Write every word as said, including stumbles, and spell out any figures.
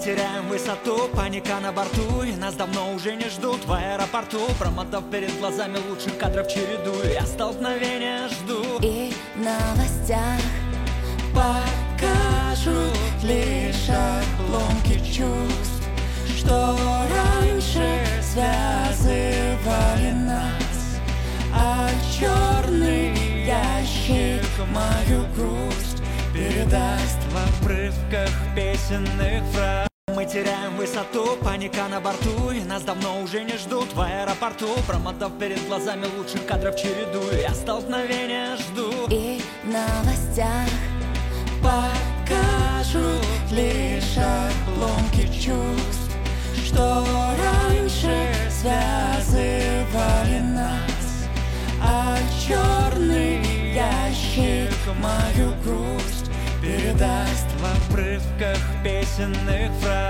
теряем высоту, паника на борту, и нас давно уже не ждут в аэропорту. Промотав перед глазами лучших кадров череду, я столкновения жду. И в новостях покажут лишь обломки чувств, что раньше связывали нас, а черный ящик мою грусть передаст в обрывках песенных фраз. Мы теряем высоту, паника на борту, и нас давно уже не ждут в аэропорту. Промотав перед глазами лучших кадров череду, я столкновения жду. И в новостях покажут лишь обломки чувств, что раньше связывали нас, а черный ящик мою грусть передаст в обрывках песенных фраз.